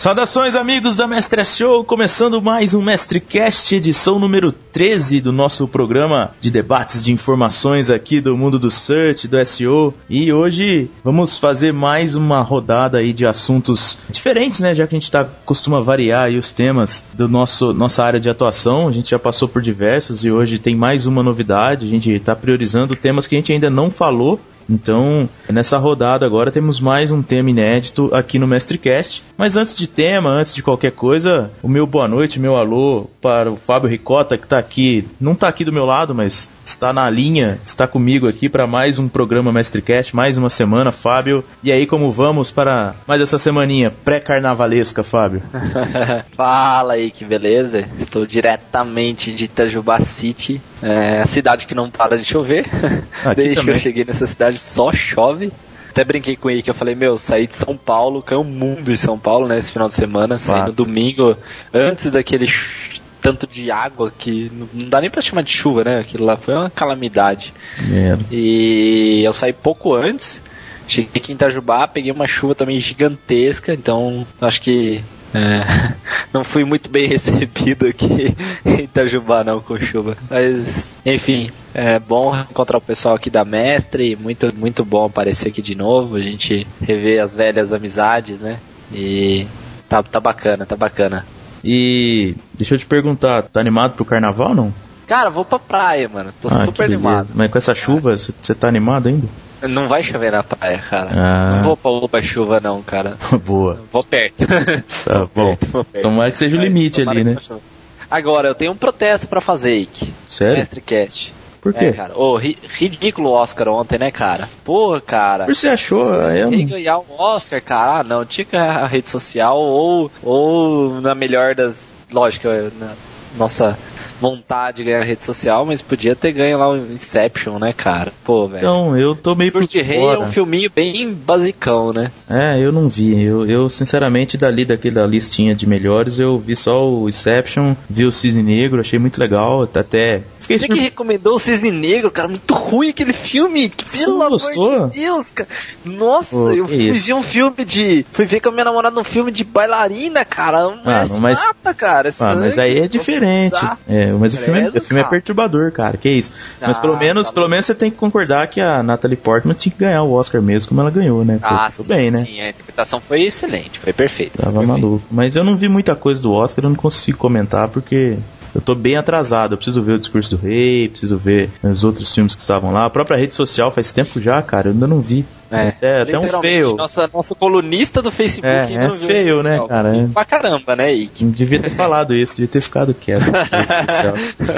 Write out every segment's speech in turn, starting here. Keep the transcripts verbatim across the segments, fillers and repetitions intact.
Saudações, amigos da Mestre Show, começando mais um MestreCast, edição número treze do nosso programa de debates de informações aqui do mundo do search, do S E O. E hoje vamos fazer mais uma rodada aí de assuntos diferentes, né? Já que a gente tá, costuma variar aí os temas do nosso nossa área de atuação. A gente já passou por diversos e hoje tem mais uma novidade. A gente tá priorizando temas que a gente ainda não falou. Então, nessa rodada agora temos mais um tema inédito aqui no MestreCast. Mas antes de tema, antes de qualquer coisa, o meu boa noite, meu alô para o Fábio Ricota, que está aqui, não está aqui do meu lado, mas está na linha, está comigo aqui para mais um programa MestreCast, mais uma semana, Fábio. E aí, como vamos para mais essa semaninha pré-carnavalesca, Fábio? Fala aí, que beleza. Estou diretamente de Itajubá City, é, a cidade que não para de chover. Desde também. Que eu cheguei nessa cidade só chove. Até brinquei com ele que eu falei, meu, saí de São Paulo, caiu um mundo em São Paulo, né, esse final de semana, saí no domingo, antes daquele ch- tanto de água que não dá nem pra chamar de chuva, né, aquilo lá foi uma calamidade. É. E eu saí pouco antes, cheguei aqui em Itajubá, peguei uma chuva também gigantesca, então acho que É, não fui muito bem recebido aqui em Itajubá não, com chuva. Mas, enfim, é bom encontrar o pessoal aqui da Mestre. Muito, muito bom aparecer aqui de novo. A gente rever as velhas amizades, né? E tá, tá bacana, tá bacana. E deixa eu te perguntar, tá animado pro carnaval, não? Cara, vou pra praia, mano. Tô ah, super animado. Mas com essa chuva, você tá animado ainda? Não vai chover na praia, cara. Ah. Não vou pra outra chuva, não, cara. Boa. Vou perto. Tá vou bom. Perto, vou perto. Tomara que seja o limite ali, né? Agora, eu tenho um protesto pra fazer, Ike. Sério? MestreCast. Por quê? É, cara. Ô, ri- ridículo o Oscar ontem, né, cara? Porra, cara. Por que você achou? Eu não... ganhar um Oscar, cara. Ah, não. Tinha que ganhar a rede social ou, ou na melhor das... Lógico, na nossa... vontade de ganhar a rede social, mas podia ter ganho lá o Inception, né, cara? Pô, velho. Então, eu tô meio por fora. Rei é um filminho bem basicão, né? É, eu não vi. Eu, eu sinceramente, dali daquela listinha de melhores, eu vi só o Inception, vi o Cisne Negro, achei muito legal, até... Fiquei Você super... que recomendou o Cisne Negro, cara, muito ruim aquele filme. Você pelo gostou? Amor de Deus, cara. Nossa, Pô, eu fui isso? ver um filme de... Fui ver com a minha namorada um filme de bailarina, cara. Ah, não, mas... mata, cara. É ah, mas aí é diferente. É, mas o filme, é, o filme é perturbador, cara. Que isso. Ah, mas pelo menos, tá pelo menos você tem que concordar que a Natalie Portman tinha que ganhar o Oscar mesmo, como ela ganhou, né? Ah, sim, bem, né? Sim, a interpretação foi excelente, foi perfeita. Tava foi maluco. perfeito. Mas eu não vi muita coisa do Oscar, eu não consigo comentar porque... eu tô bem atrasado, eu preciso ver o Discurso do Rei, preciso ver os outros filmes que estavam lá. A própria rede social faz tempo já, cara, eu ainda não vi. É, é até um feio. Nossa, nossa colunista do Facebook é, é feio, né, cara? É. Pra caramba, né, Ike? Devia ter falado isso, devia ter ficado quieto na rede social.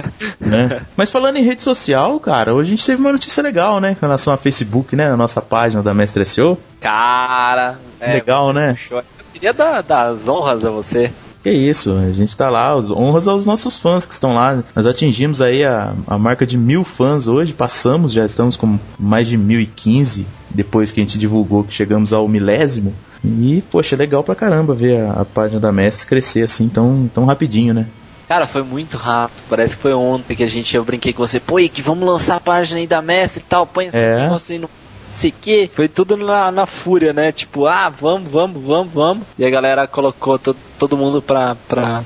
Né? Mas falando em rede social, cara, hoje a gente teve uma notícia legal, né, com relação a Facebook, né, na nossa página da Mestre S E O. Cara, legal, é, né? Eu queria dar, dar as honras a você. Que isso, a gente tá lá, honras aos nossos fãs que estão lá. Nós atingimos aí a, a marca de mil fãs hoje, passamos, já estamos com mais de mil e quinze, depois que a gente divulgou que chegamos ao milésimo. E, poxa, é legal pra caramba ver a, a página da Mestre crescer assim tão, tão rapidinho, né? Cara, foi muito rápido, parece que foi ontem que a gente, eu brinquei com você, pô, que vamos lançar a página aí da Mestre e tal, põe essa é. aqui, você não... sei que, foi tudo na, na fúria, né? Tipo, ah, vamos, vamos, vamos, vamos. E a galera colocou to, todo mundo pra, pra,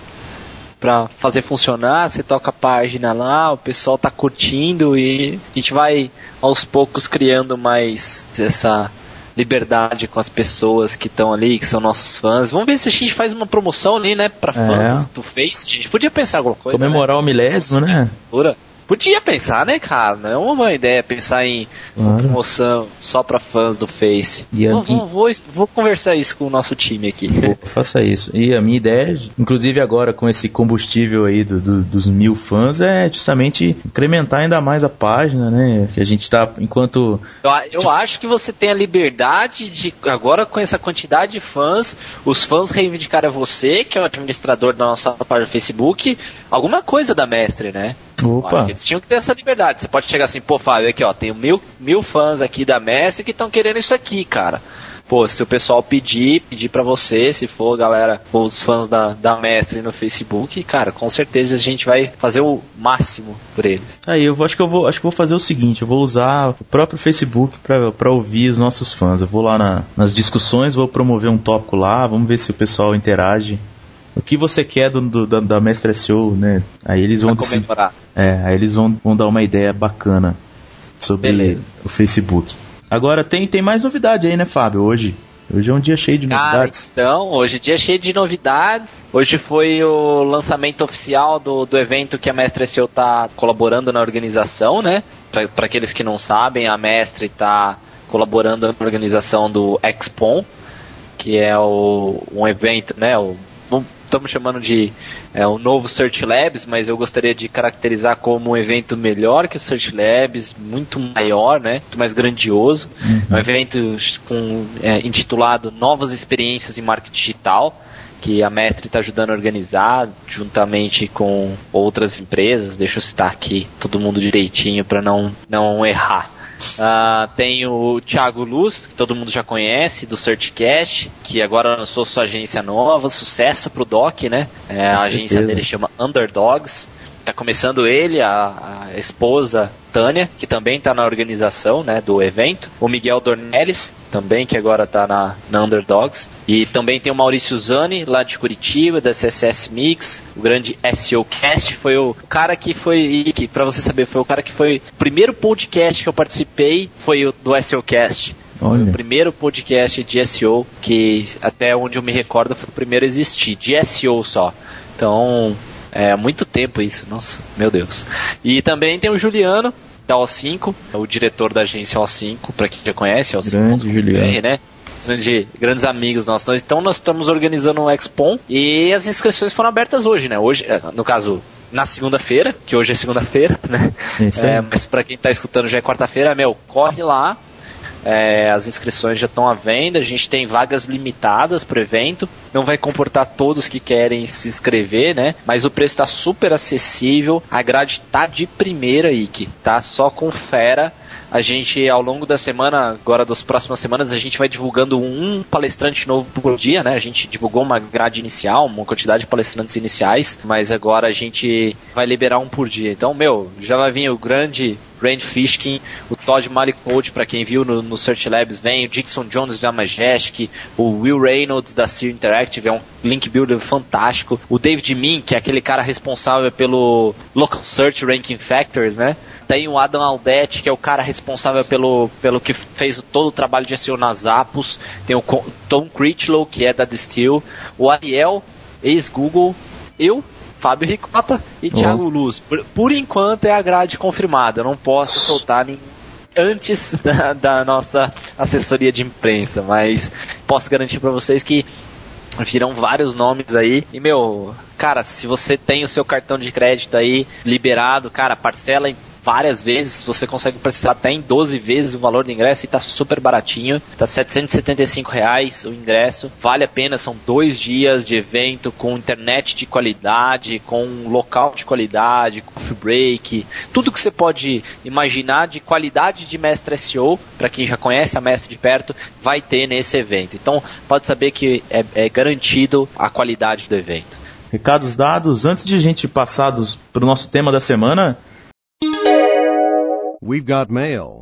pra fazer funcionar. Você toca a página lá, o pessoal tá curtindo e a gente vai aos poucos criando mais essa liberdade com as pessoas que estão ali, que são nossos fãs. Vamos ver se a gente faz uma promoção ali, né? Pra fãs é. do, do Face. A gente podia pensar alguma coisa. Comemorar né? o milésimo, né? Podia pensar, né, cara? Não é uma boa ideia pensar em claro. uma promoção só pra fãs do Face. E a, vou, vou, vou, vou conversar isso com o nosso time aqui. Pô, faça isso. E a minha ideia, inclusive agora com esse combustível aí do, do, dos mil fãs, é justamente incrementar ainda mais a página, né? Que a gente tá, enquanto... Eu, eu tipo... acho que você tem a liberdade de, agora com essa quantidade de fãs, os fãs reivindicarem a você, que é o administrador da nossa página do Facebook, alguma coisa da Mestre, né? Opa. Eles tinham que ter essa liberdade. Você pode chegar assim, pô, Fábio, aqui ó, tem mil, mil fãs aqui da Mestre que estão querendo isso aqui, cara. pô, se o pessoal pedir, pedir pra você, se for, galera, for os fãs da, da Mestre no Facebook, cara, com certeza a gente vai fazer o máximo por eles. Aí, eu vou, acho que eu vou, acho que eu vou fazer o seguinte, eu vou usar o próprio Facebook pra, pra ouvir os nossos fãs. Eu vou lá na, nas discussões, vou promover um tópico lá, vamos ver se o pessoal interage. O que você quer do, do, da, da Mestre S E O, né? Aí eles vão comemorar. É, aí eles vão, vão dar uma ideia bacana sobre Beleza. o Facebook. Agora tem, tem mais novidade aí, né, Fábio? Hoje, hoje é um dia cheio de Cara, novidades. Então, hoje é dia cheio de novidades. Hoje foi o lançamento oficial do, do evento que a Mestre S E O está colaborando na organização, né? Para aqueles que não sabem, a Mestre está colaborando na organização do Expon, que é o, um evento, né? O, estamos chamando de é, o novo Search Labs, mas eu gostaria de caracterizar como um evento melhor que o Search Labs, muito maior, né, muito mais grandioso. Uhum. Um evento com, é, intitulado Novas Experiências em Marketing Digital, que a Mestre está ajudando a organizar, juntamente com outras empresas. Deixa eu citar aqui todo mundo direitinho para não, não errar. Uh, tem o Thiago Luz, que todo mundo já conhece, do SearchCast, que agora lançou sua agência nova, sucesso pro Doc, né? É, a agência dele chama Underdogs. Tá começando ele, a, a esposa Tânia, que também tá na organização, né, do evento. O Miguel Dornelles, também, que agora tá na, na Underdogs. E também tem o Maurício Zani, lá de Curitiba, da C S S Mix. O grande S E O Cast, foi o cara que foi, que, pra você saber, foi o cara que foi o primeiro podcast que eu participei, foi o do S E O Cast. Foi o primeiro podcast de S E O, que até onde eu me recordo foi o primeiro a existir, de S E O só. Então... é muito tempo isso, nossa, meu Deus. E também tem o Juliano, da O cinco, o diretor da agência O cinco, para quem já conhece, O cinco. Grande Juliano. Né? Grande, grandes amigos nossos. Então nós estamos organizando um Expon e as inscrições foram abertas hoje, né? Hoje, no caso, na segunda-feira, que hoje é segunda-feira, né? Isso é, mas para quem tá escutando já é quarta-feira, meu, corre lá. É, as inscrições já estão à venda, a gente tem vagas limitadas para o evento, não vai comportar todos que querem se inscrever, né? Mas o preço está super acessível, a grade tá de primeira, Ike, tá? Só confere. A gente, ao longo da semana, agora das próximas semanas, a gente vai divulgando um palestrante novo por dia, né? A gente divulgou uma grade inicial, uma quantidade de palestrantes iniciais, mas agora a gente vai liberar um por dia. Então, meu, já vai vir o grande Rand Fishkin, o Todd Malicote, para quem viu no, no Search Labs, vem o Dixon Jones da Majestic, o Will Reynolds da Sear Interactive, é um link builder fantástico, o David Min, que é aquele cara responsável pelo Local Search Ranking Factors, né? Tem o Adam Aldetti, que é o cara responsável pelo, pelo que fez todo o trabalho de S E O nas Apos. Tem o Tom Critchlow, que é da Distill. O Ariel, ex-Google. Eu, Fábio Ricota e oh. Thiago Luz. Por, por enquanto é a grade confirmada. Eu não posso soltar nem antes da, da nossa assessoria de imprensa. Mas posso garantir para vocês que virão vários nomes aí. E, meu, cara, se você tem o seu cartão de crédito aí liberado, cara, parcela em várias vezes, você consegue parcelar até em doze vezes o valor do ingresso e tá super baratinho, tá setecentos e setenta e cinco reais o ingresso, vale a pena, são dois dias de evento com internet de qualidade, com local de qualidade, coffee break, tudo que você pode imaginar de qualidade de Mestre S E O, para quem já conhece a Mestre de perto, vai ter nesse evento. Então pode saber que é, é garantido a qualidade do evento. Recados dados, antes de a gente passar para o nosso tema da semana, We've got mail.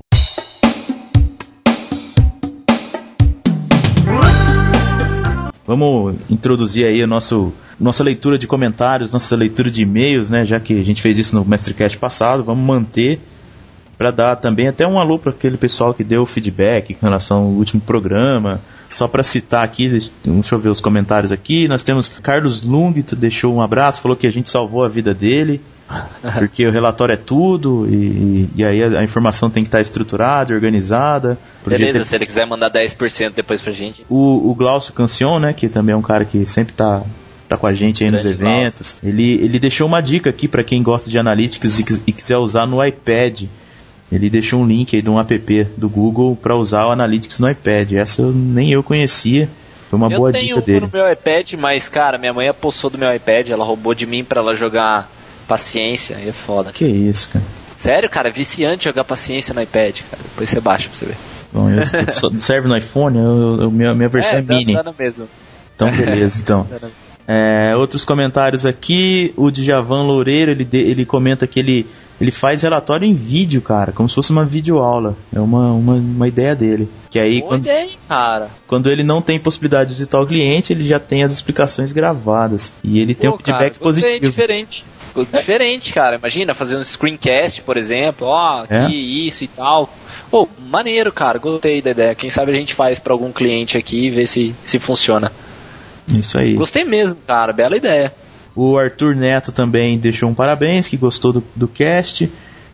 Vamos introduzir aí a nosso, nossa leitura de comentários, nossa leitura de e-mails, né? Já que a gente fez isso no MestreCast passado, vamos manter para dar também até um alô para aquele pessoal que deu feedback com relação ao último programa. Só para citar aqui, deixa eu ver os comentários aqui. Nós temos Carlos Lung, deixou um abraço, falou que a gente salvou a vida dele, porque o relatório é tudo e, e aí a, a informação tem que estar estruturada, organizada. Beleza, ter... se ele quiser mandar dez por cento depois pra gente. O, o Glaucio Cancion, né, que também é um cara que sempre tá, tá com a gente aí Grande nos eventos, ele, ele deixou uma dica aqui para quem gosta de Analytics e, e quiser usar no iPad. Ele deixou um link aí de um app do Google para usar o Analytics no iPad. Essa eu, nem eu conhecia. Foi uma eu boa dica dele. Eu tenho no meu iPad, mas, cara, minha mãe apossou do meu iPad. Ela roubou de mim para ela jogar Paciência. E é foda. Que isso, cara. Sério, cara, viciante jogar Paciência no iPad, cara. Depois você baixa pra você ver. Bom, eu, eu só, serve no iPhone, eu, eu, minha, minha versão é, é mini. Dá no mesmo. Então, beleza, então. É, outros comentários aqui, o Djavan Loureiro, ele, de, ele comenta que ele, ele faz relatório em vídeo, cara, como se fosse uma videoaula. É uma, uma, uma ideia dele. Que aí, Boa quando, ideia, cara. Quando ele não tem possibilidade de visitar o cliente, ele já tem as explicações gravadas. E ele tem Pô, um feedback cara, positivo. Diferente. Diferente, cara. Imagina fazer um screencast, por exemplo. Ó, aqui, é? isso e tal. Pô, maneiro, cara. Gostei da ideia. Quem sabe a gente faz pra algum cliente aqui e ver se, se funciona. Isso aí. Gostei mesmo, cara. Bela ideia. O Arthur Neto também deixou um parabéns, que gostou do, do cast.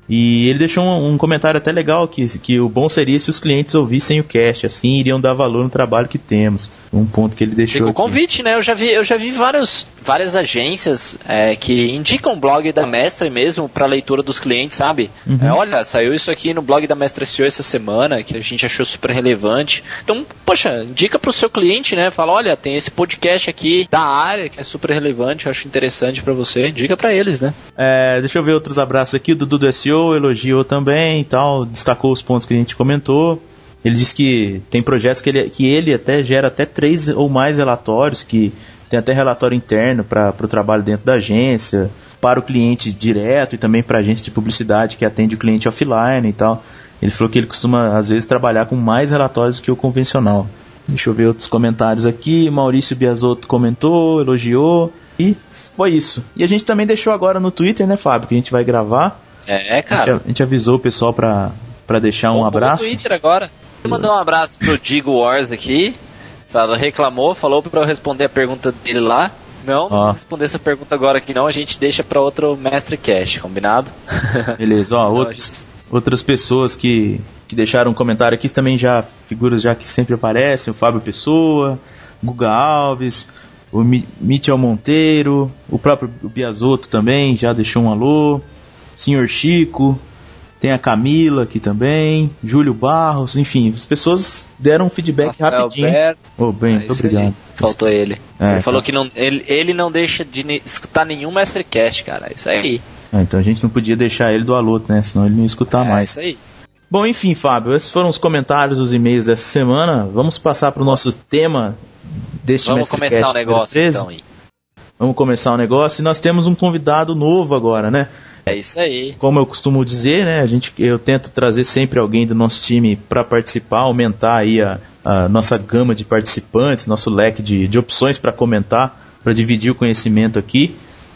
E ele deixou um, um comentário até legal, que, que o bom seria se os clientes ouvissem o cast, assim iriam dar valor no trabalho que temos. Um ponto que ele deixou Fica o aqui. convite, né? Eu já vi, eu já vi vários, várias agências é, que indicam o blog da Mestre mesmo para leitura dos clientes, sabe? Uhum. É, olha, saiu isso aqui no blog da Mestre S E O essa semana, que a gente achou super relevante. Então, poxa, indica pro seu cliente, né? Fala, olha, tem esse podcast aqui da área que é super relevante, eu acho interessante para você. Indica para eles, né? É, deixa eu ver outros abraços aqui. O Dudu do S E O elogiou também e tal, destacou os pontos que a gente comentou. Ele disse que tem projetos que ele, que ele até gera até três ou mais relatórios, que tem até relatório interno para o trabalho dentro da agência, para o cliente direto e também para a agência de publicidade que atende o cliente offline e tal. Ele falou que ele costuma, às vezes, trabalhar com mais relatórios do que o convencional. Deixa eu ver outros comentários aqui. Maurício Biasotto comentou, elogiou e foi isso. E a gente também deixou agora no Twitter, né, Fábio, que a gente vai gravar. É, cara. A gente, a gente avisou o pessoal pra, pra deixar um Vamos abraço. No Twitter agora. Vou mandar um abraço pro Digo Wars aqui. Ela reclamou, falou pra eu responder a pergunta dele lá. Não, não vou responder essa pergunta agora aqui não. A gente deixa pra outro Mestre Cash, combinado? Beleza, ó, outros, gente... outras pessoas que, que deixaram um comentário aqui também já, figuras já que sempre aparecem, o Fábio Pessoa, Guga Alves, o Michel Monteiro, o próprio Biasotto também já deixou um alô. Senhor Chico, tem a Camila aqui também, Júlio Barros, enfim, as pessoas deram um feedback Rafael rapidinho. Alberto. Oh, bem, é muito obrigado. Aí. Faltou ele. É, ele falou tá. que não, ele, ele não deixa de escutar nenhum Mastercast, cara. Isso aí. É, então a gente não podia deixar ele do alô, né? Senão ele não ia escutar é, mais. Isso aí. Bom, enfim, Fábio, esses foram os comentários, os e-mails dessa semana. Vamos passar para o nosso tema deste Vamos começar o negócio, então. Aí. Vamos começar o negócio e nós temos um convidado novo agora, né? É isso aí. Como eu costumo dizer, né, a gente, eu tento trazer sempre alguém do nosso time para participar, aumentar aí a, a nossa gama de participantes, nosso leque de, de opções para comentar, para dividir o conhecimento aqui.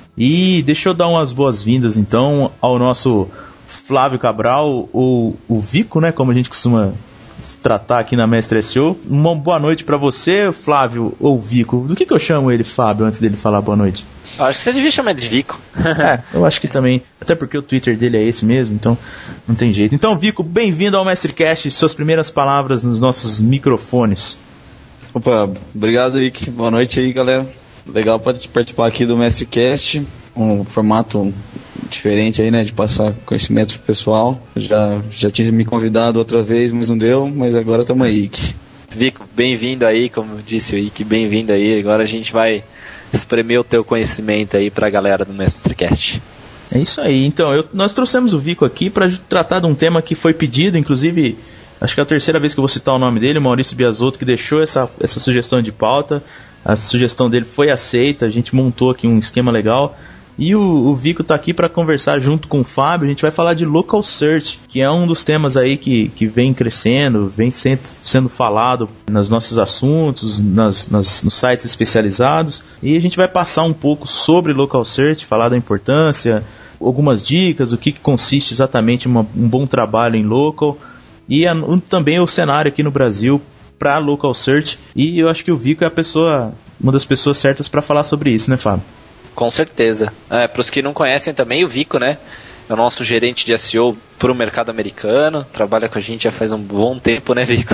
E deixa eu dar umas boas-vindas então ao nosso Flávio Cabral, ou o Vico, né, como a gente costuma tratar aqui na Mestre S E O. Uma boa noite para você, Flávio ou Vico. Do que, que eu chamo ele, Fábio, antes dele falar boa noite? Acho que você devia chamar ele de Vico. É, eu acho que também. Até porque o Twitter dele é esse mesmo, então não tem jeito. Então, Vico, bem-vindo ao MestreCast. Suas primeiras palavras nos nossos microfones. Opa, obrigado, Rick. Boa noite aí, galera. Legal participar aqui do MestreCast. Um formato diferente aí, né, de passar conhecimento pro pessoal. Já, já tinha me convidado outra vez, mas não deu. Mas agora estamos aí, Rick. Vico, bem-vindo aí, como disse o Rick, bem-vindo aí. Agora a gente vai espremer o teu conhecimento aí pra galera do MestreCast. É isso aí. Então, eu, nós trouxemos o Vico aqui para tratar de um tema que foi pedido, inclusive, acho que é a terceira vez que eu vou citar o nome dele, o Maurício Biasotto, que deixou essa, essa sugestão de pauta. A sugestão dele foi aceita, a gente montou aqui um esquema legal. E o, o Vico está aqui para conversar junto com o Fábio. A gente vai falar de Local Search, que é um dos temas aí que, que vem crescendo, vem sendo, sendo falado nos nossos assuntos, nas, nas, nos sites especializados. E a gente vai passar um pouco sobre Local Search, falar da importância, algumas dicas, o que, que consiste exatamente uma, um bom trabalho em Local. E a, um, também o cenário aqui no Brasil para Local Search. E eu acho que o Vico é a pessoa, uma das pessoas certas para falar sobre isso, né, Fábio? Com certeza. É, para os que não conhecem também, o Vico, né, é o nosso gerente de S E O para o mercado americano, trabalha com a gente já faz um bom tempo, né, Vico?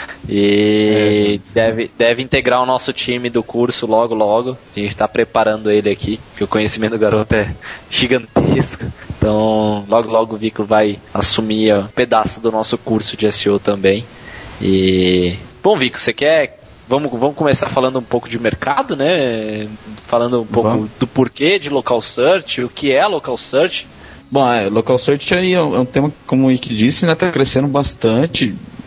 E é, deve, deve integrar o nosso time do curso logo, logo. A gente está preparando ele aqui, porque o conhecimento do garoto é gigantesco. Então, logo, logo o Vico vai assumir um pedaço do nosso curso de S E O também. E, bom, Vico, você quer... Vamos, vamos começar falando um pouco de mercado, né? Falando um pouco vamos. do porquê de Local Search, o que é Local Search. Bom, é, Local Search aí é um, é um tema, como o Ike disse, né? Tá crescendo bastante.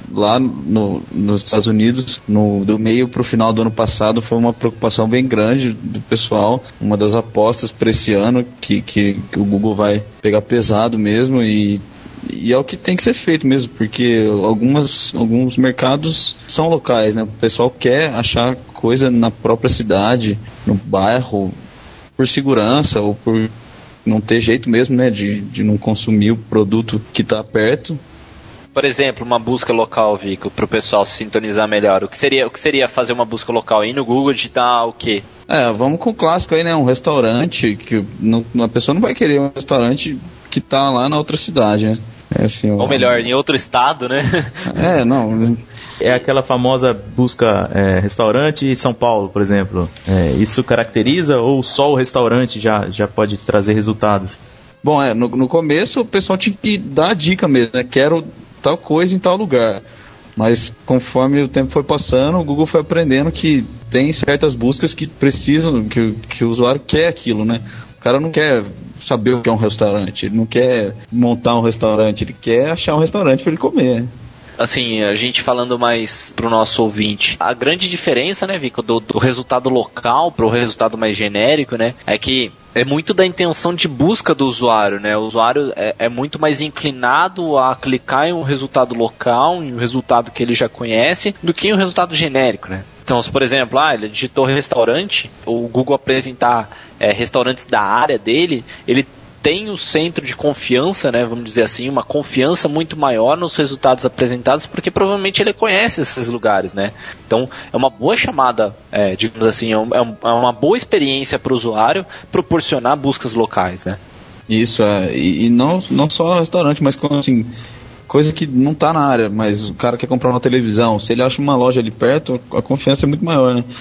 lá no, nos Estados Unidos, no, do meio para o final do ano passado, foi uma preocupação bem grande do pessoal, uma das apostas para esse ano, que, que, que o Google vai pegar pesado mesmo, e, e é o que tem que ser feito mesmo, porque algumas, alguns mercados são locais, né? O pessoal quer achar coisa na própria cidade, no bairro, por segurança ou por não ter jeito mesmo, né, de, de não consumir o produto que está perto. Por exemplo, uma busca local, Vico, para o pessoal se sintonizar melhor. O que seria, o que seria fazer uma busca local? Ir no Google digitar o quê? É, vamos com o clássico aí, né? Um restaurante, que não, a pessoa não vai querer um restaurante que tá lá na outra cidade, né? É assim, Ou melhor, em outro estado, né? É, não... É aquela famosa busca é, restaurante São Paulo, por exemplo. É, isso caracteriza ou só o restaurante já, já pode trazer resultados? Bom, é, no, no começo o pessoal tinha que dar a dica mesmo, né? Quero tal coisa em tal lugar. Mas conforme o tempo foi passando, o Google foi aprendendo que tem certas buscas que precisam, que, que o usuário quer aquilo, né? O cara não quer saber o que é um restaurante, ele não quer montar um restaurante, ele quer achar um restaurante para ele comer. Assim, a gente falando mais pro nosso ouvinte, a grande diferença, né, Vico, do, do resultado local pro resultado mais genérico, né, é que é muito da intenção de busca do usuário, né, o usuário é, é muito mais inclinado a clicar em um resultado local, em um resultado que ele já conhece, do que em um resultado genérico, né. Então, se por exemplo, ah, ele digitou restaurante, o Google apresentar é, restaurantes da área dele, ele tem o centro de confiança, né, vamos dizer assim, uma confiança muito maior nos resultados apresentados, porque provavelmente ele conhece esses lugares, né? Então é uma boa chamada, é, digamos assim, é, um, é uma boa experiência para o usuário proporcionar buscas locais, né? Isso, é, e, e não, não só restaurante, mas assim, coisa que não está na área, mas o cara quer comprar uma televisão, se ele acha uma loja ali perto, a confiança é muito maior, né?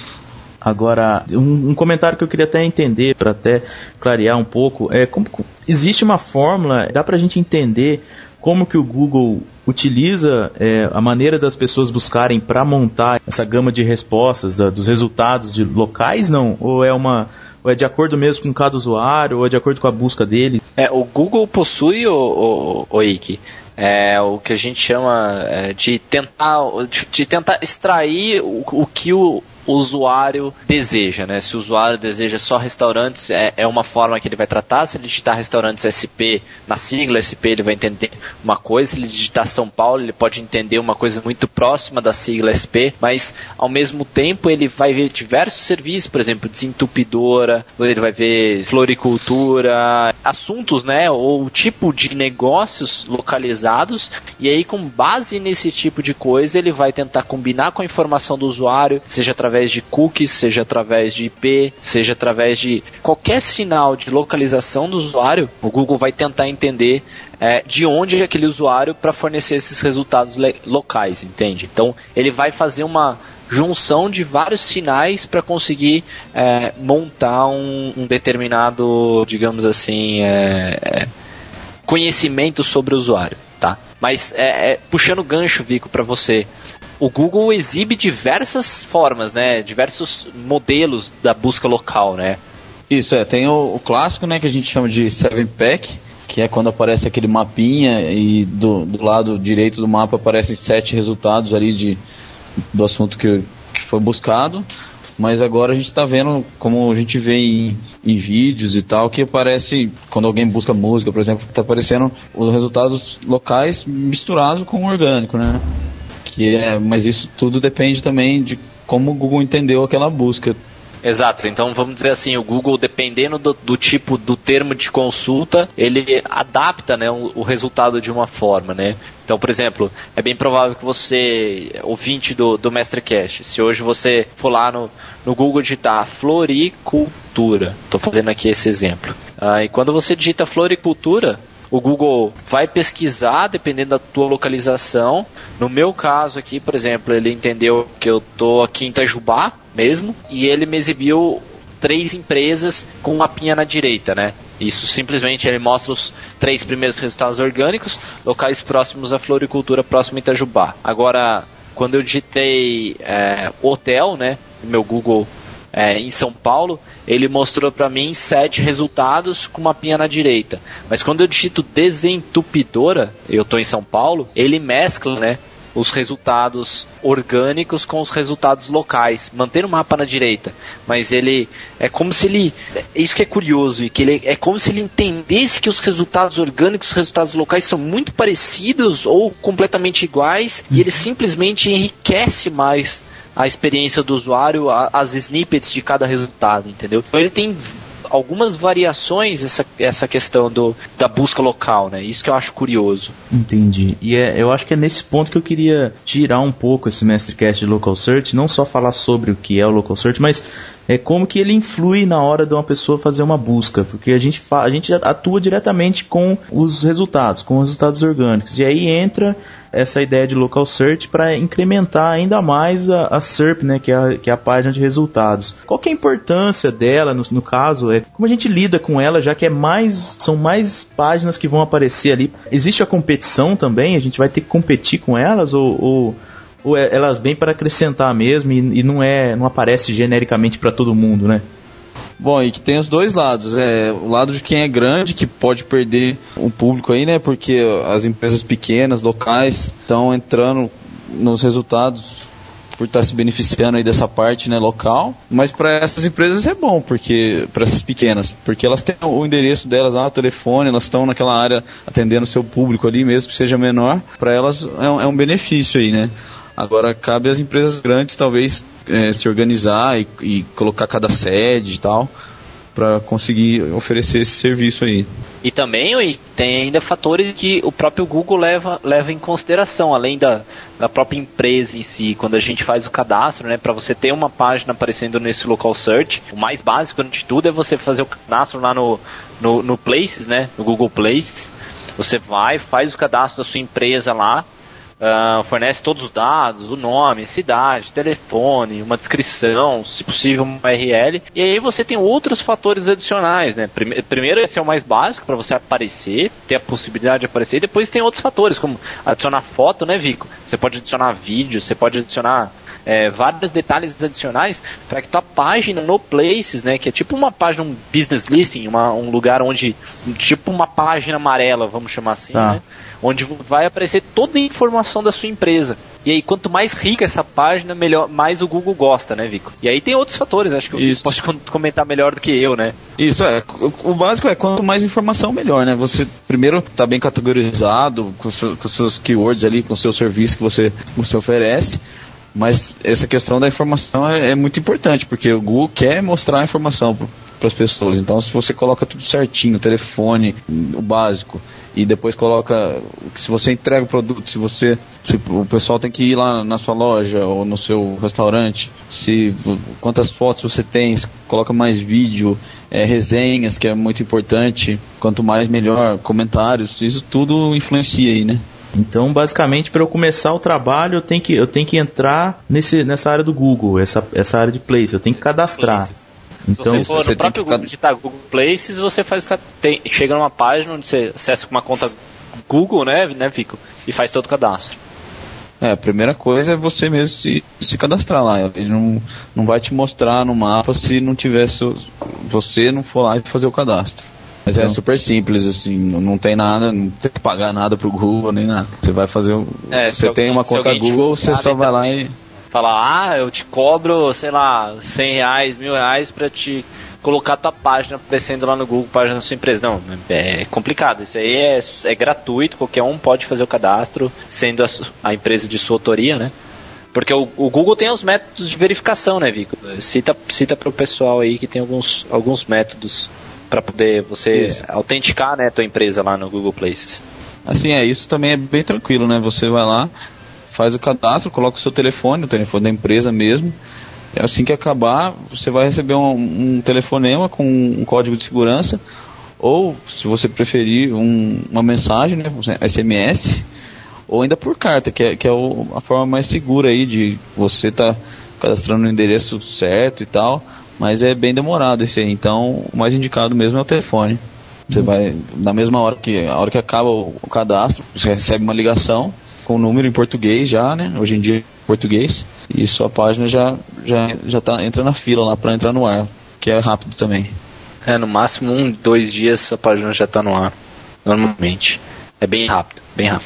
Agora, um, um comentário que eu queria até entender, para até clarear um pouco, é como existe uma fórmula, dá para a gente entender como que o Google utiliza é, a maneira das pessoas buscarem para montar essa gama de respostas, da, dos resultados de locais, não? Ou é uma... Ou é de acordo mesmo com cada usuário, ou é de acordo com a busca dele? É, o Google possui, o, o, o Ike, é o que a gente chama é, de tentar de, de tentar extrair o, o que o usuário deseja, né? Se o usuário deseja só restaurantes, é, é uma forma que ele vai tratar. Se ele digitar restaurantes S P, na sigla S P, ele vai entender uma coisa. Se ele digitar São Paulo, ele pode entender uma coisa muito próxima da sigla S P, mas ao mesmo tempo ele vai ver diversos serviços, por exemplo, desentupidora, ele vai ver floricultura, assuntos, né? Ou tipo de negócios localizados, e aí com base nesse tipo de coisa, ele vai tentar combinar com a informação do usuário, seja através de cookies, seja através de I P, seja através de qualquer sinal de localização do usuário, o Google vai tentar entender é, de onde é aquele usuário para fornecer esses resultados locais, entende? Então, ele vai fazer uma junção de vários sinais para conseguir é, montar um, um determinado, digamos assim, é, é, conhecimento sobre o usuário, tá? Mas, é, é, puxando o gancho, Vico, para você, o Google exibe diversas formas, né? Diversos modelos da busca local, né? Isso, é. Tem o, o clássico, né? Que a gente chama de seven pack, que é quando aparece aquele mapinha e do, do lado direito do mapa aparecem sete resultados ali de, do assunto que, que foi buscado. Mas agora a gente está vendo, como a gente vê em, em vídeos e tal, que aparece, quando alguém busca música, por exemplo, está aparecendo os resultados locais misturados com o orgânico, né? Que é, mas isso tudo depende também de como o Google entendeu aquela busca. Exato, então vamos dizer assim, o Google, dependendo do, do tipo do termo de consulta, ele adapta, né, o, o resultado de uma forma, né? Então, por exemplo, é bem provável que você, ouvinte do, do MestreCast, se hoje você for lá no, no Google digitar floricultura, estou fazendo aqui esse exemplo, ah, e quando você digita floricultura, o Google vai pesquisar dependendo da tua localização. No meu caso aqui, por exemplo, ele entendeu que eu tô aqui em Itajubá mesmo, e ele me exibiu três empresas com um mapinha na direita, né? Isso simplesmente ele mostra os três primeiros resultados orgânicos, locais próximos à floricultura, próximo a Itajubá. Agora, quando eu digitei é, hotel, né, no meu Google É, em São Paulo, ele mostrou para mim sete resultados com uma pinha na direita. Mas quando eu digito desentupidora, eu estou em São Paulo, ele mescla, né, os resultados orgânicos com os resultados locais, manter o mapa na direita, mas ele é como se ele, isso que é curioso, e que ele é como se ele entendesse que os resultados orgânicos e os resultados locais são muito parecidos ou completamente iguais, e ele simplesmente enriquece mais a experiência do usuário, as snippets de cada resultado, entendeu? Então ele tem algumas variações essa, essa questão do, da busca local, né? Isso que eu acho curioso. Entendi. E é, eu acho que é nesse ponto que eu queria tirar um pouco esse MestreCast de Local Search, não só falar sobre o que é o Local Search, mas é como que ele influi na hora de uma pessoa fazer uma busca, porque a gente, fa- a gente atua diretamente com os resultados, com os resultados orgânicos, e aí entra essa ideia de Local Search para incrementar ainda mais a, a S E R P, né, que é a, que é a página de resultados. Qual que é a importância dela, no, no caso, é como a gente lida com ela, já que é mais, são mais páginas que vão aparecer ali. Existe a competição também? A gente vai ter que competir com elas, ou... ou ou elas vêm para acrescentar mesmo e, e não, é, não aparece genericamente para todo mundo, né? Bom, e que tem os dois lados. É, o lado de quem é grande, que pode perder um público aí, né? Porque as empresas pequenas, locais, estão entrando nos resultados por estar se beneficiando aí dessa parte, né, local. Mas para essas empresas é bom, porque para essas pequenas, porque elas têm o endereço delas lá, o telefone, elas estão naquela área atendendo o seu público ali, mesmo que seja menor. Para elas é um, é um benefício aí, né? Agora, cabe às empresas grandes, talvez, é, se organizar e, e colocar cada sede e tal, para conseguir oferecer esse serviço aí. E também tem ainda fatores que o próprio Google leva, leva em consideração, além da, da própria empresa em si. Quando a gente faz o cadastro, né, para você ter uma página aparecendo nesse Local Search, o mais básico de tudo é você fazer o cadastro lá no, no, no Places, né, no Google Places. Você vai, faz o cadastro da sua empresa lá, Uh, fornece todos os dados, o nome, cidade, telefone, uma descrição, se possível uma U R L, e aí você tem outros fatores adicionais, né? Prime- primeiro esse é o mais básico para você aparecer, ter a possibilidade de aparecer, e depois tem outros fatores, como adicionar foto, né, Vico? Você pode adicionar vídeo, você pode adicionar é, vários detalhes adicionais para que tua página no Places, né, que é tipo uma página, um business listing, uma, um lugar onde, tipo uma página amarela, vamos chamar assim, ah. né? Onde vai aparecer toda a informação da sua empresa. E aí, quanto mais rica essa página, melhor, mais o Google gosta, né, Vico? E aí tem outros fatores, acho que você pode comentar melhor do que eu, né? Isso, é. O básico é, quanto mais informação, melhor, né? Você, primeiro, tá bem categorizado, com, seu, com seus keywords ali, com o seu serviço que você, você oferece. Mas essa questão da informação é, é muito importante, porque o Google quer mostrar a informação para as pessoas. Então, se você coloca tudo certinho, o telefone, o básico, e depois coloca, se você entrega o produto, se você, se o pessoal tem que ir lá na sua loja ou no seu restaurante, se quantas fotos você tem, se coloca mais vídeo, é, resenhas, que é muito importante, quanto mais melhor, comentários, isso tudo influencia aí, né? Então, basicamente, para eu começar o trabalho, eu tenho que, eu tenho que entrar nesse, nessa área do Google, essa, essa área de Place, eu tenho que cadastrar. Places. Então, se você for no próprio Google, digitar Google Places, você faz, tem, chega numa página onde você acessa com uma conta Google, né, né, Vico? E faz todo o cadastro. É, a primeira coisa é você mesmo se, se cadastrar lá. Ele não, não vai te mostrar no mapa se não tiver seu, você não for lá e fazer o cadastro. Mas é super simples, assim, não tem nada, não tem que pagar nada pro Google, nem nada. Você vai fazer o... É, você tem uma conta Google, você só vai lá e... Falar, ah, eu te cobro, sei lá, cem reais, mil reais pra te colocar tua página aparecendo lá no Google, página da sua empresa. Não, é complicado. Isso aí é, é gratuito, qualquer um pode fazer o cadastro, sendo a, a empresa de sua autoria, né? Porque o, o Google tem os métodos de verificação, né, Vico? Cita, cita pro pessoal aí que tem alguns, alguns métodos para poder você isso. autenticar, né, tua empresa lá no Google Places. Assim, é, isso também é bem tranquilo, né? Você vai lá, faz o cadastro, coloca o seu telefone, o telefone da empresa mesmo. E assim que acabar, você vai receber um, um telefonema com um código de segurança, ou, se você preferir, um, uma mensagem, né, S M S, ou ainda por carta, que é, que é o, a forma mais segura aí de você estar tá cadastrando o endereço certo e tal. Mas é bem demorado isso aí, então o mais indicado mesmo é o telefone. Você vai, na mesma hora que, a hora que acaba o, o cadastro, você recebe uma ligação com o número em português já, né? Hoje em dia em português, e sua página já, já, já tá, entra na fila lá para entrar no ar, que é rápido também. É, no máximo um, dois dias sua página já tá no ar, normalmente. É bem rápido, bem rápido.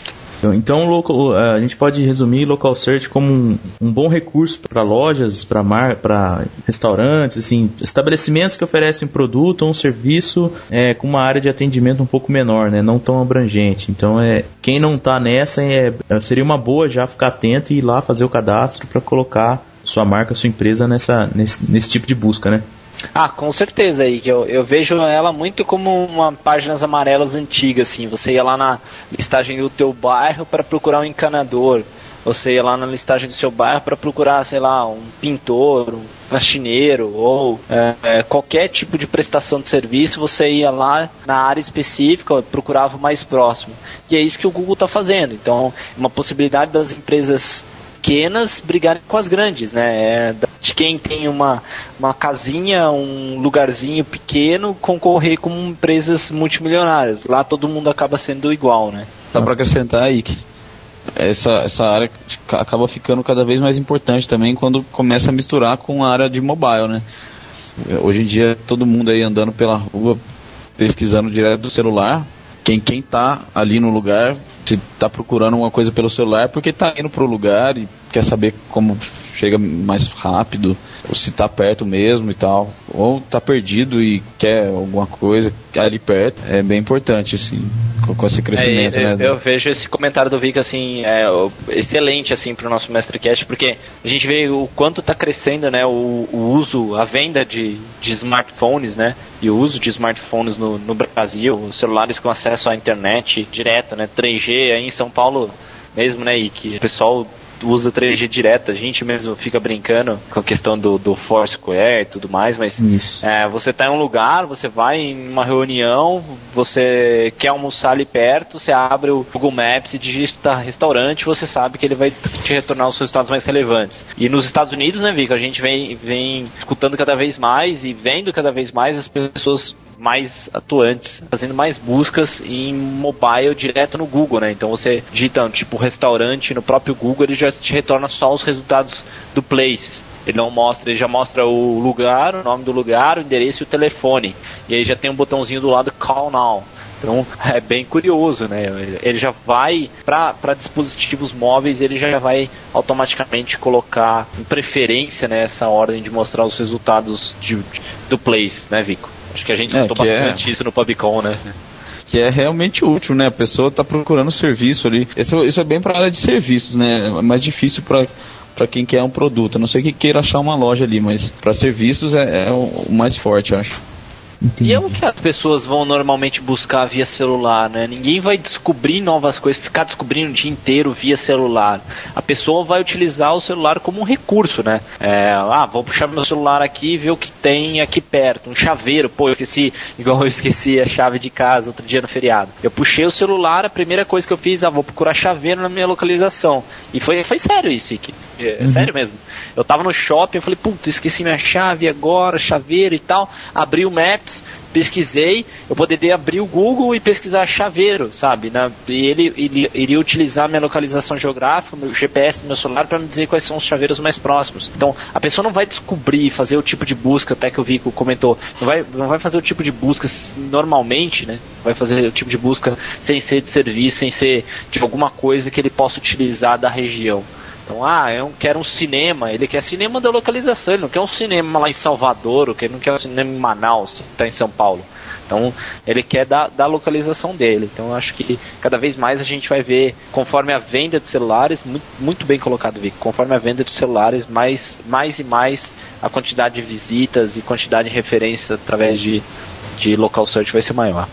Então local, a gente pode resumir Local Search como um, um bom recurso para lojas, para mar, para restaurantes, assim, estabelecimentos que oferecem um produto ou um serviço é, com uma área de atendimento um pouco menor, né, não tão abrangente. Então é, quem não está nessa é, seria uma boa já ficar atento e ir lá fazer o cadastro para colocar sua marca, sua empresa nessa, nesse, nesse tipo de busca, né? Ah, com certeza aí, que eu, eu vejo ela muito como uma páginas amarelas antigas, assim, você ia lá na listagem do teu bairro para procurar um encanador, você ia lá na listagem do seu bairro para procurar, sei lá, um pintor, um faxineiro, ou é, é, qualquer tipo de prestação de serviço, você ia lá na área específica, procurava o mais próximo, e é isso que o Google está fazendo. Então, uma possibilidade das empresas pequenas brigarem com as grandes, né? É de quem tem uma, uma casinha, um lugarzinho pequeno, concorrer com empresas multimilionárias. Lá todo mundo acaba sendo igual, né? Só para acrescentar aí que essa, essa área acaba ficando cada vez mais importante também quando começa a misturar com a área de mobile, né? Hoje em dia todo mundo aí andando pela rua pesquisando direto do celular. Quem, quem tá ali no lugar, se tá procurando uma coisa pelo celular, porque tá indo pro lugar e quer saber como chega mais rápido, ou se tá perto mesmo e tal, ou tá perdido e quer alguma coisa ali perto. É bem importante, assim, com, com esse crescimento, é, eu, né? Eu vejo esse comentário do Vic, assim, é, excelente, assim, pro nosso MestreCast, porque a gente vê o quanto tá crescendo, né, o, o uso, a venda de, de smartphones, né, e o uso de smartphones no, no Brasil, os celulares com acesso à internet direto, né, três G, aí em São Paulo mesmo, né, e que o pessoal usa três G direto, a gente mesmo fica brincando com a questão do, do Foursquare e tudo mais, mas é, você tá em um lugar, você vai em uma reunião, você quer almoçar ali perto, você abre o Google Maps e digita restaurante, você sabe que ele vai te retornar os resultados mais relevantes. E nos Estados Unidos, né, Vico, a gente vem, vem escutando cada vez mais e vendo cada vez mais as pessoas mais atuantes, fazendo mais buscas em mobile direto no Google, né? Então você digita tipo restaurante no próprio Google, ele já te retorna só os resultados do Place. Ele não mostra, ele já mostra o lugar, o nome do lugar, o endereço e o telefone. E aí já tem um botãozinho do lado Call Now. Então é bem curioso, né? Ele já vai para dispositivos móveis, ele já vai automaticamente colocar em preferência nessa ordem de mostrar os resultados de, de, do Place, né, Vico? Acho que a gente escutou é, bastante é. isso no PubCon, né? Que é realmente útil, né? A pessoa está procurando serviço ali. Isso, isso é bem para a área de serviços, né? É mais difícil para para quem quer um produto. A não sei que queira achar uma loja ali, mas para serviços é, é o mais forte, eu acho. Entendi. E é o que as pessoas vão normalmente buscar via celular, né? Ninguém vai descobrir novas coisas, ficar descobrindo o dia inteiro via celular. A pessoa vai utilizar o celular como um recurso, né? É, ah, vou puxar meu celular aqui e ver o que tem aqui perto. Um chaveiro, pô, eu esqueci, igual eu esqueci a chave de casa outro dia no feriado. Eu puxei o celular, a primeira coisa que eu fiz, ah, vou procurar chaveiro na minha localização. E foi, foi sério isso, Ike. É, uhum. Sério mesmo. Eu tava no shopping, eu falei, puta, esqueci minha chave agora, chaveiro e tal. Abri o Maps, pesquisei, eu poderia abrir o Google e pesquisar chaveiro, sabe? Na, e ele, ele iria utilizar a minha localização geográfica, o G P S do meu celular para me dizer quais são os chaveiros mais próximos. Então, a pessoa não vai descobrir, fazer o tipo de busca, até que o Vico comentou, não vai, não vai fazer o tipo de busca normalmente, né? Vai fazer o tipo de busca sem ser de serviço, sem ser de alguma coisa que ele possa utilizar da região. Então, ah, eu quero um cinema, ele quer cinema da localização, ele não quer um cinema lá em Salvador, ou ele não quer um cinema em Manaus, que está em São Paulo. Então, ele quer da, da localização dele. Então, eu acho que cada vez mais a gente vai ver, conforme a venda de celulares, muito, muito bem colocado, Vic, conforme a venda de celulares, mais, mais e mais a quantidade de visitas e quantidade de referências através de, de local search vai ser maior.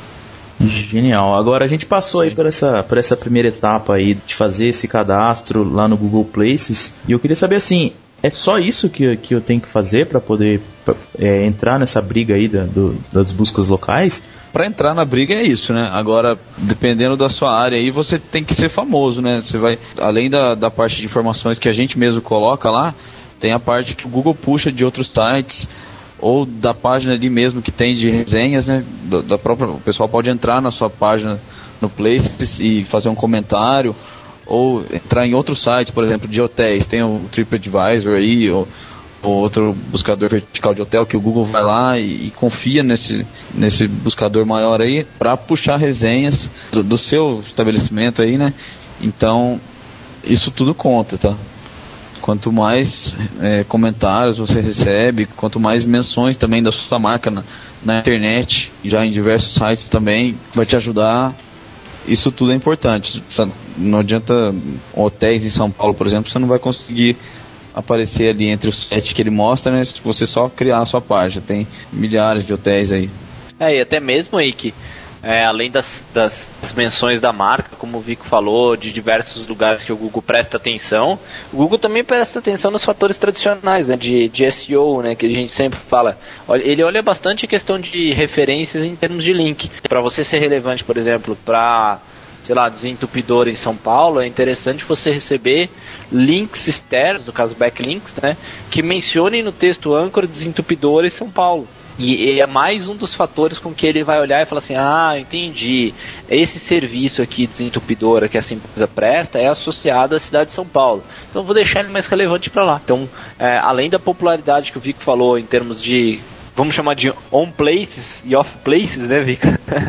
Genial. Agora a gente passou Sim. aí por essa, por essa primeira etapa aí de fazer esse cadastro lá no Google Places, e eu queria saber assim, é só isso que, que eu tenho que fazer para poder pra, é, entrar nessa briga aí da, do, das buscas locais? Para entrar na briga é isso, né? Agora, dependendo da sua área aí, você tem que ser famoso, né? Você vai, além da, da parte de informações que a gente mesmo coloca lá, tem a parte que o Google puxa de outros sites, ou da página ali mesmo que tem de resenhas, né? Da, da própria, o pessoal pode entrar na sua página no Places e fazer um comentário, ou entrar em outros sites, por exemplo, de hotéis. Tem o TripAdvisor aí, ou, ou outro buscador vertical de hotel que o Google vai lá e, e confia nesse, nesse buscador maior aí para puxar resenhas do, do seu estabelecimento aí, né? Então, isso tudo conta, tá? Quanto mais é, comentários você recebe, quanto mais menções também da sua marca na, na internet, já em diversos sites também, vai te ajudar. Isso tudo é importante. Não adianta hotéis em São Paulo, por exemplo, você não vai conseguir aparecer ali entre os sete que ele mostra, né? Se você só criar a sua página. Tem milhares de hotéis aí. É, e até mesmo aí que É, além das, das, das menções da marca, como o Vico falou, de diversos lugares que o Google presta atenção, o Google também presta atenção nos fatores tradicionais, né, de, de S E O, né, que a gente sempre fala. Ele olha bastante a questão de referências em termos de link. Para você ser relevante, por exemplo, para, sei lá, desentupidor em São Paulo, é interessante você receber links externos, no caso backlinks, né, que mencionem no texto âncora desentupidor em São Paulo. E é mais um dos fatores com que ele vai olhar e falar assim, ah, entendi, esse serviço aqui desentupidora que essa empresa presta é associado à cidade de São Paulo, então vou deixar ele mais relevante para lá. Então, é, além da popularidade que o Vico falou em termos de, vamos chamar de on places e off places, né, Vico?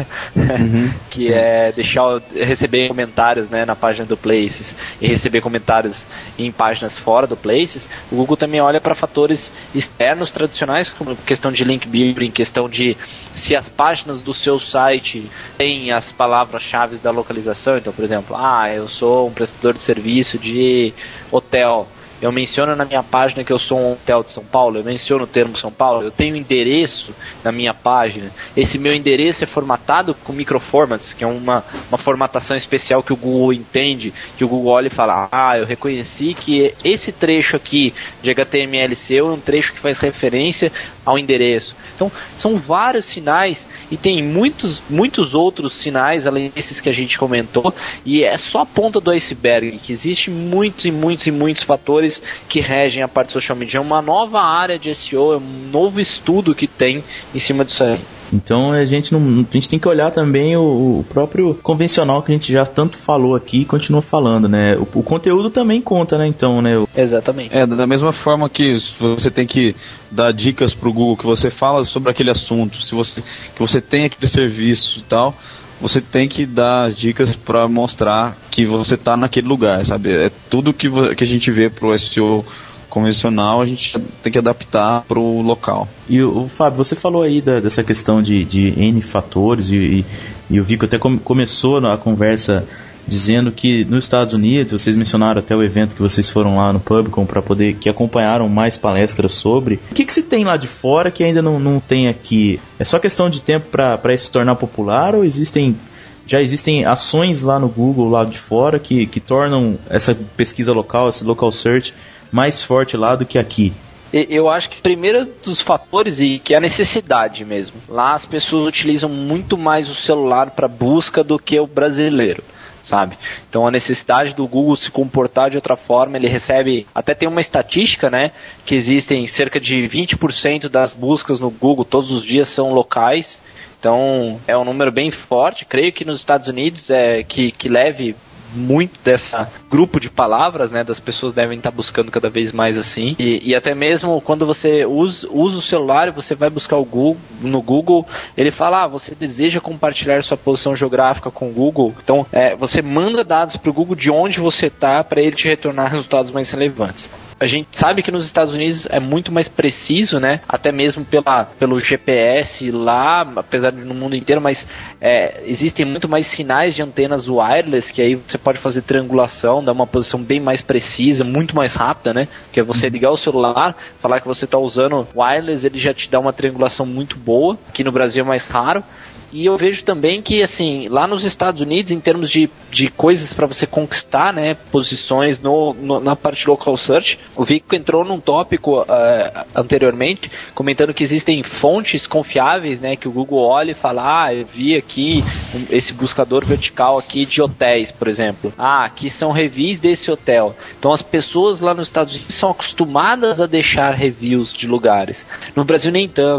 Uhum, que sim. É deixar, receber comentários, né, na página do Places e receber comentários em páginas fora do Places. O Google também olha para fatores externos tradicionais, como questão de link building, questão de se as páginas do seu site têm as palavras-chave da localização. Então, por exemplo, ah, eu sou um prestador de serviço de hotel. Eu menciono na minha página que eu sou um hotel de São Paulo, eu menciono o termo São Paulo, eu tenho endereço na minha página. Esse meu endereço é formatado com microformats, que é uma, uma formatação especial que o Google entende, que o Google olha e fala, ah, eu reconheci que esse trecho aqui de H T M L seu é um trecho que faz referência ao endereço. Então, são vários sinais e tem muitos, muitos outros sinais, além desses que a gente comentou, e é só a ponta do iceberg, que existe muitos e muitos e muitos fatores que regem a parte de social media. É uma nova área de S E O, é um novo estudo que tem em cima disso aí. Então a gente, não, a gente tem que olhar também o, o próprio convencional que a gente já tanto falou aqui e continua falando, né? O, o conteúdo também conta, né? Então, né? Exatamente. É, da mesma forma que você tem que dar dicas pro Google, que você fala sobre aquele assunto, se você, que você tem aquele serviço e tal, você tem que dar as dicas para mostrar que você tá naquele lugar, sabe? É tudo que, que a gente vê pro S E O convencional, a gente tem que adaptar pro local. E o, o Fábio, você falou aí da, dessa questão de, de N fatores, e, e, e o Vico até com, começou na conversa dizendo que nos Estados Unidos, vocês mencionaram até o evento que vocês foram lá no Pubcon para poder, que acompanharam mais palestras sobre. O que, que se tem lá de fora que ainda não, não tem aqui? É só questão de tempo para isso se tornar popular, ou existem, já existem ações lá no Google, lá de fora, que, que tornam essa pesquisa local, esse local search, mais forte lá do que aqui? Eu acho que primeiro dos fatores, e que é a necessidade mesmo. Lá as pessoas utilizam muito mais o celular para busca do que o brasileiro, sabe? Então a necessidade do Google se comportar de outra forma, ele recebe, até tem uma estatística, né, que existem cerca de vinte por cento das buscas no Google todos os dias são locais. Então é um número bem forte. Creio que nos Estados Unidos é que, que leve muito dessa grupo de palavras, né, das pessoas devem estar buscando cada vez mais assim, e, e até mesmo quando você usa, usa o celular e você vai buscar o Google, no Google, ele fala, ah, você deseja compartilhar sua posição geográfica com o Google, então é, você manda dados para o Google de onde você está para ele te retornar resultados mais relevantes. A gente sabe que nos Estados Unidos é muito mais preciso, né? Até mesmo pela, pelo G P S lá, apesar de no mundo inteiro, mas é, existem muito mais sinais de antenas wireless, que aí você pode fazer triangulação, dar uma posição bem mais precisa, muito mais rápida, né? Que é você ligar o celular, falar que você está usando wireless, ele já te dá uma triangulação muito boa, que no Brasil é mais raro. E eu vejo também que, assim, lá nos Estados Unidos, em termos de, de coisas para você conquistar, né, posições no, no, na parte local search, o Vico entrou num tópico uh, anteriormente, comentando que existem fontes confiáveis, né, que o Google olha e fala, ah, eu vi aqui um, esse buscador vertical aqui de hotéis, por exemplo. Ah, aqui são reviews desse hotel. Então as pessoas lá nos Estados Unidos são acostumadas a deixar reviews de lugares. No Brasil nem tanto.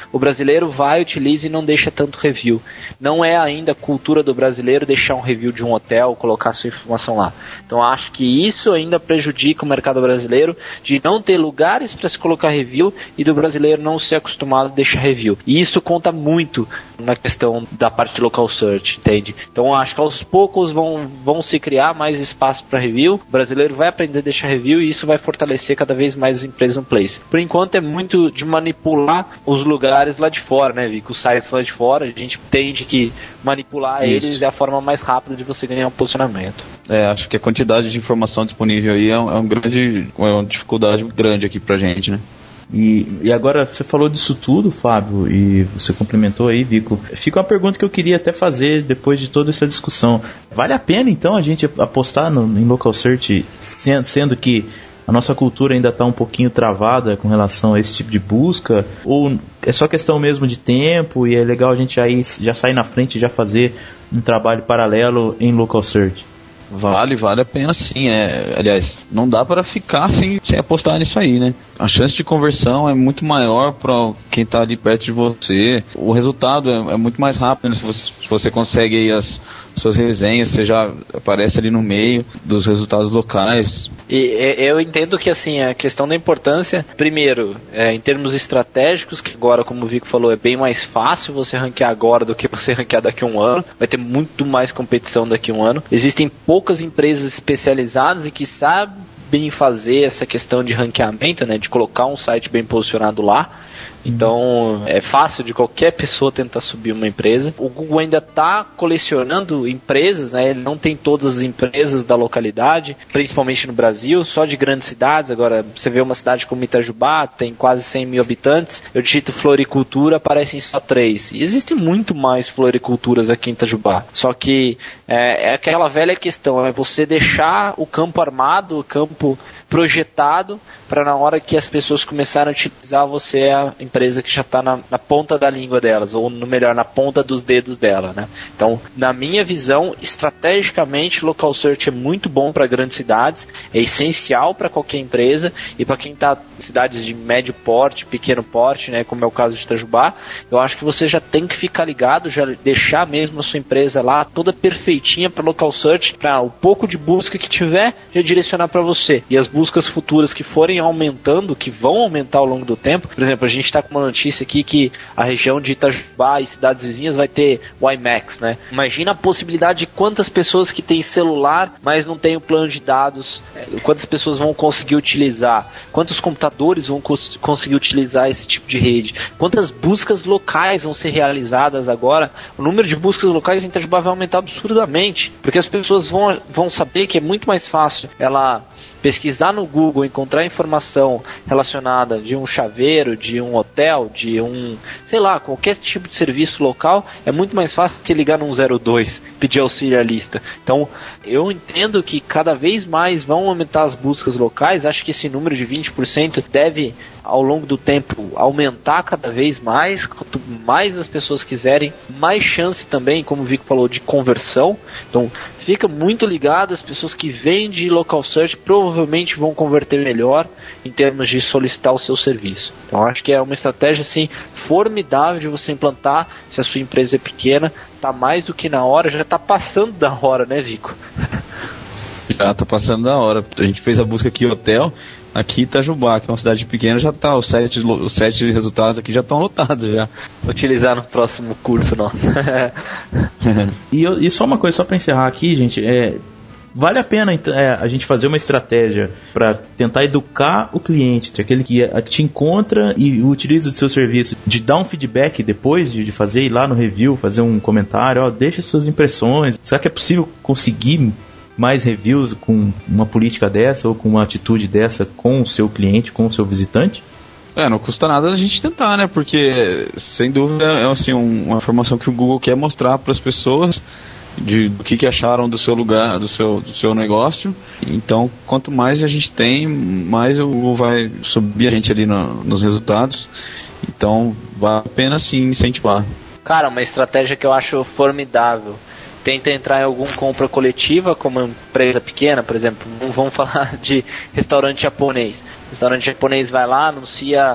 o brasileiro vai, utiliza e não deixa tanto review. Não é ainda a cultura do brasileiro deixar um review de um hotel, colocar sua informação lá. Então acho que isso ainda prejudica o mercado brasileiro, de não ter lugares para se colocar review e do brasileiro não ser acostumado a deixar review. E isso conta muito na questão da parte de local search, entende? Então acho que aos poucos vão, vão se criar mais espaço para review, o brasileiro vai aprender a deixar review e isso vai fortalecer cada vez mais as empresas no place. Por enquanto é muito de manipular os lugares lá de fora, né, Vic? Os sites lá de fora, a gente entende que manipular isso. eles é a forma mais rápida de você ganhar um posicionamento. É, acho que a quantidade de informação disponível aí é, um, é um grande, é uma dificuldade grande aqui pra gente, né? E, e agora você falou disso tudo, Fábio, e você complementou aí, Vico. Fica uma pergunta que eu queria até fazer depois de toda essa discussão. Vale a pena então a gente apostar no, em local search, sendo, sendo que a nossa cultura ainda está um pouquinho travada com relação a esse tipo de busca? Ou é só questão mesmo de tempo e é legal a gente já, ir, já sair na frente e já fazer um trabalho paralelo em local search? Vale, vale a pena sim. É, aliás, não dá para ficar sem, sem apostar nisso aí, né? A chance de conversão é muito maior para quem está ali perto de você. O resultado é, é muito mais rápido, né? Se você, se você consegue aí as suas resenhas, você já aparece ali no meio dos resultados locais. E eu entendo que assim, a questão da importância, primeiro, é, em termos estratégicos, que agora, como o Vico falou, é bem mais fácil você ranquear agora do que você ranquear daqui a um ano. Vai ter muito mais competição daqui a um ano. Existem poucas empresas especializadas e que sabem fazer essa questão de ranqueamento, né, de colocar um site bem posicionado lá. Então é fácil de qualquer pessoa tentar subir uma empresa. O Google ainda está colecionando empresas, né? Ele não tem todas as empresas da localidade, principalmente no Brasil, só de grandes cidades. Agora você vê uma cidade como Itajubá, tem quase cem mil habitantes, eu digito floricultura, aparecem só três. E existem muito mais floriculturas aqui em Itajubá, só que é, é aquela velha questão, é você deixar o campo armado, o campo projetado, para na hora que as pessoas começarem a utilizar, você é a empresa que já está na, na ponta da língua delas, ou no melhor, na ponta dos dedos dela, né? Então, na minha visão, estrategicamente, local search é muito bom para grandes cidades, é essencial para qualquer empresa, e para quem está em cidades de médio porte, pequeno porte, né, como é o caso de Itajubá, eu acho que você já tem que ficar ligado, já deixar mesmo a sua empresa lá toda perfeitinha para local search, para o pouco de busca que tiver, já direcionar para você. E as buscas futuras que forem aumentando, que vão aumentar ao longo do tempo, por exemplo, a gente está com uma notícia aqui que a região de Itajubá e cidades vizinhas vai ter o IMAX, né? Imagina a possibilidade de quantas pessoas que têm celular, mas não têm o plano de dados, quantas pessoas vão conseguir utilizar, quantos computadores vão cons- conseguir utilizar esse tipo de rede, quantas buscas locais vão ser realizadas agora. O número de buscas locais em Itajubá vai aumentar absurdamente, porque as pessoas vão, vão saber que é muito mais fácil ela pesquisar no Google, encontrar informação relacionada de um chaveiro, de um hotel, de um, sei lá, qualquer tipo de serviço local, é muito mais fácil que ligar no zero dois, pedir auxílio à lista. Então, eu entendo que cada vez mais vão aumentar as buscas locais, acho que esse número de vinte por cento deve, ao longo do tempo, aumentar cada vez mais. Quanto mais as pessoas quiserem, mais chance também, como o Vico falou, de conversão. Então, fica muito ligado, as pessoas que vêm de local search provavelmente vão converter melhor em termos de solicitar o seu serviço. Então, acho que é uma estratégia assim, formidável de você implantar, se a sua empresa é pequena, está mais do que na hora, já está passando da hora, né, Vico? Já está passando da hora. A gente fez a busca aqui, hotel, aqui em Itajubá, que é uma cidade pequena, já tá, os sete, os sete resultados aqui já estão lotados já. Utilizar no próximo curso nosso. e, eu, e só uma coisa, só para encerrar aqui, gente, é, vale a pena é, a gente fazer uma estratégia para tentar educar o cliente, aquele que te encontra e utiliza o seu serviço, de dar um feedback depois de, de fazer, ir lá no review, fazer um comentário, ó, deixa suas impressões. Será que é possível conseguir mais reviews com uma política dessa ou com uma atitude dessa com o seu cliente, com o seu visitante? É, não custa nada a gente tentar, né? Porque, sem dúvida, é assim, um, uma informação que o Google quer mostrar para as pessoas de, do que, que acharam do seu lugar, do seu, do seu negócio. Então, quanto mais a gente tem, mais o Google vai subir a gente ali no, nos resultados. Então, vale a pena sim incentivar. Cara, uma estratégia que eu acho formidável. Tenta entrar em alguma compra coletiva, como uma empresa pequena, por exemplo. Não vamos falar de restaurante japonês. O restaurante japonês vai lá, anuncia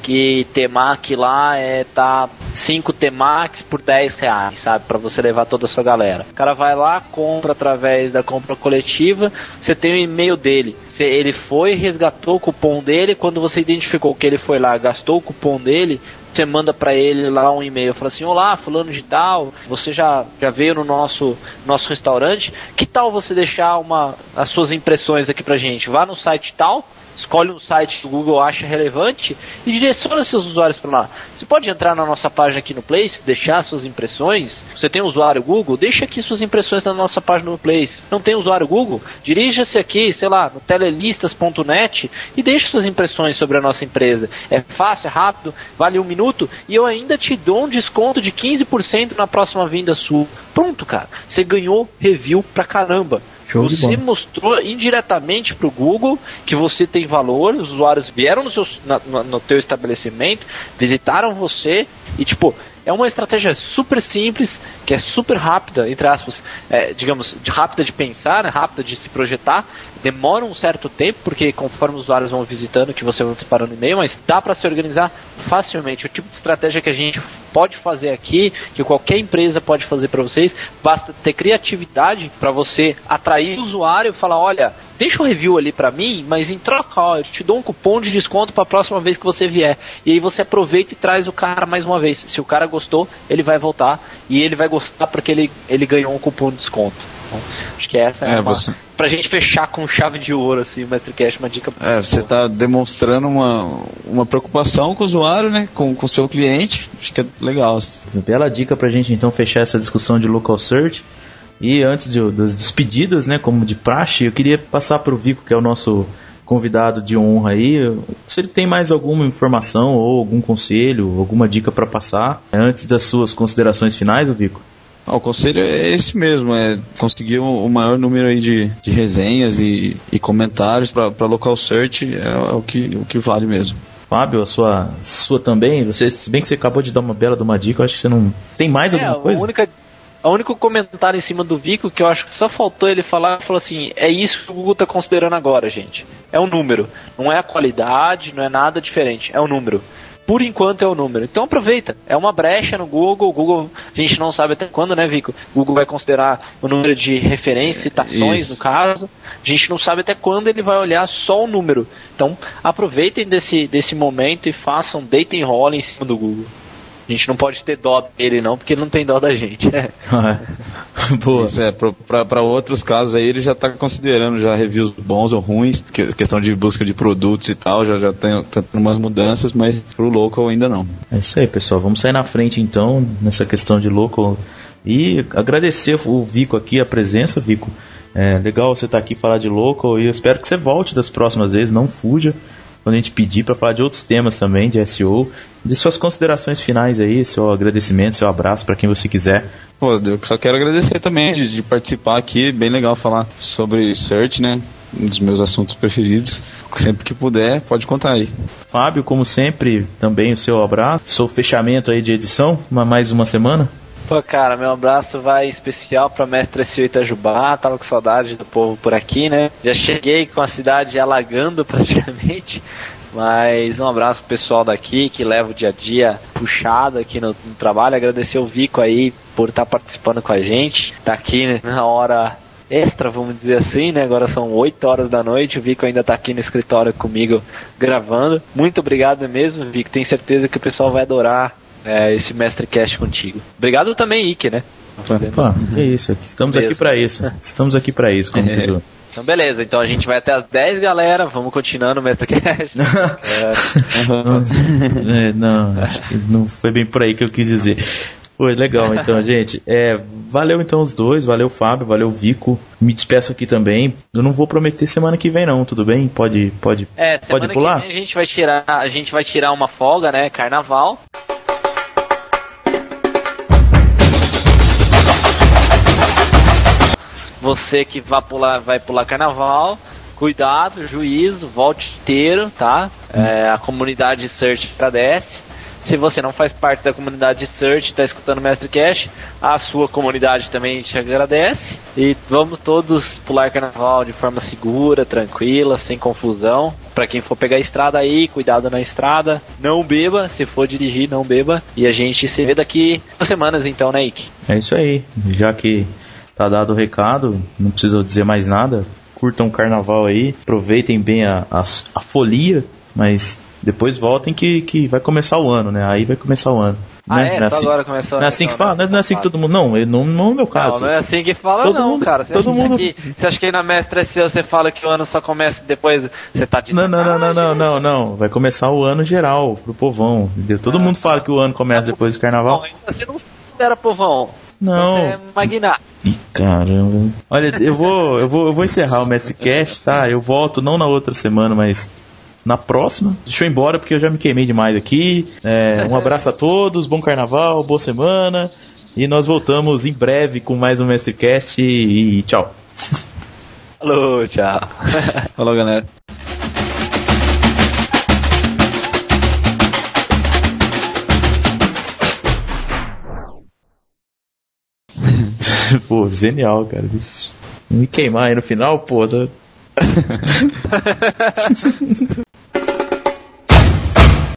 que T-Mac lá é tá cinco T-Max por dez reais, sabe? Pra você levar toda a sua galera. O cara vai lá, compra através da compra coletiva, você tem o e-mail dele. Se ele foi, resgatou o cupom dele, quando você identificou que ele foi lá, gastou o cupom dele, você manda pra ele lá um e-mail, fala assim: olá, fulano de tal, você já, já veio no nosso, nosso restaurante, que tal você deixar uma, as suas impressões aqui pra gente? Vá no site tal, escolhe um site que o Google acha relevante e direciona seus usuários para lá. Você pode entrar na nossa página aqui no Place, deixar suas impressões. Você tem usuário Google? Deixa aqui suas impressões na nossa página no Place. Não tem usuário Google? Dirija-se aqui, sei lá, no telelistas ponto net e deixe suas impressões sobre a nossa empresa. É fácil, é rápido, vale um minuto e eu ainda te dou um desconto de quinze por cento na próxima vinda sua. Pronto, cara. Você ganhou review pra caramba. Você mostrou indiretamente para o Google que você tem valor, os usuários vieram no, seu, na, no, no teu estabelecimento, visitaram você e tipo, é uma estratégia super simples, que é super rápida, entre aspas, é, digamos, rápida de pensar, né, rápida de se projetar, demora um certo tempo, porque conforme os usuários vão visitando, que você vai disparando no e-mail, mas dá para se organizar facilmente. O tipo de estratégia que a gente pode fazer aqui, que qualquer empresa pode fazer para vocês, basta ter criatividade para você atrair o usuário e falar: olha, deixa um review ali para mim, mas em troca, ó, eu te dou um cupom de desconto para a próxima vez que você vier. E aí você aproveita e traz o cara mais uma vez. Se o cara gostou, ele vai voltar e ele vai gostar porque ele, ele ganhou um cupom de desconto. Então, acho que essa é, é uma... Você... Pra gente fechar com chave de ouro, assim, o MestreCast, uma dica... É, você tá demonstrando uma, uma preocupação com o usuário, né, com o seu cliente, acho que é legal. Bela dica pra gente, então, fechar essa discussão de local search. E antes de, das despedidas, né, como de praxe, eu queria passar pro Vico, que é o nosso convidado de honra aí, se ele tem mais alguma informação ou algum conselho, alguma dica para passar, antes das suas considerações finais, o Vico. Ah, o conselho é esse mesmo, é conseguir o maior número aí de, de resenhas e, e comentários para local search, é, é o, que, o que vale mesmo. Fábio, a sua, sua também, você, se bem que você acabou de dar uma bela de uma dica, eu acho que você não... Tem mais alguma é, coisa? A única... O único comentário em cima do Vico que eu acho que só faltou ele falar, falou assim: é isso que o Google está considerando agora, gente. É um número. Não é a qualidade, não é nada diferente. É um número. Por enquanto é o número. Então aproveita. É uma brecha no Google. O Google, a gente não sabe até quando, né, Vico? O Google vai considerar o número de referências, citações, isso, no caso. A gente não sabe até quando ele vai olhar só o número. Então aproveitem desse, desse momento e façam, deitem e rolem em cima do Google. A gente não pode ter dó dele não, porque ele não tem dó da gente. Ah, é. Boa. Isso é, para outros casos aí ele já está considerando já reviews bons ou ruins, que, questão de busca de produtos e tal, já, já tem, tem umas mudanças, mas pro local ainda não. É isso aí, pessoal, vamos sair na frente então, nessa questão de local, e agradecer o Vico aqui, a presença, Vico. É legal você estar aqui falar de local, e eu espero que você volte das próximas vezes, não fuja quando a gente pedir para falar de outros temas também de S E O. De suas considerações finais aí, seu agradecimento, seu abraço para quem você quiser. Pô, eu só quero agradecer também de, de participar aqui, bem legal falar sobre search, né, um dos meus assuntos preferidos. Sempre que puder, pode contar aí. Fábio, como sempre, também o seu abraço, seu fechamento aí de edição, uma, mais uma semana. Pô, cara, meu abraço vai especial pra Mestre S E O Itajubá, tava com saudade do povo por aqui, né? Já cheguei com a cidade alagando praticamente, mas um abraço pro pessoal daqui que leva o dia a dia puxado aqui no, no trabalho. Agradecer o Vico aí por estar tá participando com a gente, tá aqui, né, na hora extra, vamos dizer assim, né? Agora são oito horas da noite, o Vico ainda tá aqui no escritório comigo gravando. Muito obrigado mesmo, Vico, tenho certeza que o pessoal vai adorar É, esse MestreCast contigo. Obrigado também, Ike, né? Opa, é isso, estamos aqui para isso. Estamos aqui para isso, como diz o... Então beleza, então a gente vai até as dez, galera. Vamos continuando o MestreCast. é, é, não, acho que não foi bem por aí que eu quis dizer. Foi legal, então, gente. É, valeu então os dois, valeu Fábio, valeu Vico. Me despeço aqui também. Eu não vou prometer semana que vem não, tudo bem? Pode, pode, é, pode pular? Que vem a gente vai tirar, a gente vai tirar uma folga, né? Carnaval. Você que vai pular, vai pular carnaval, cuidado, juízo, volte inteiro, tá? É, a comunidade Search agradece. Se você não faz parte da comunidade de Search, está escutando o MestreCast, a sua comunidade também te agradece. E vamos todos pular carnaval de forma segura, tranquila, sem confusão. Pra quem for pegar a estrada aí, cuidado na estrada, não beba, se for dirigir, não beba. E a gente se vê daqui duas semanas então, né, Ike? É isso aí, já que tá dado o recado, não preciso dizer mais nada. Curtam o carnaval aí, aproveitem bem a, a, a folia, mas depois voltem que, que vai começar o ano, né? Aí vai começar o ano. Ah, né? é? Não é Só assim, agora começou. Não é assim que fala? Não é, não é assim que todo mundo... Não, não, não é o meu caso. Não, não é assim que fala todo não, mundo, cara. Você todo acha mundo... que, você acha que aí na Mestre S E O você fala que o ano só começa depois, você tá de Não, não, não, não, não, sacanagem? não, não. Vai começar o ano geral, pro povão, entendeu? Todo Ah, mundo fala que o ano começa depois do carnaval. Não, ainda você não era povão. Não. Você é magnata. Ih, caramba. Olha, eu vou, eu vou, eu vou encerrar o MestreCast, tá? Eu volto não na outra semana, mas na próxima. Deixa eu ir embora porque eu já me queimei demais aqui. É, um abraço a todos, bom carnaval, boa semana. E nós voltamos em breve com mais um MestreCast e, e tchau. Falou, tchau. Falou, galera. Pô, genial, cara. Me queimar aí no final, pô. Tá...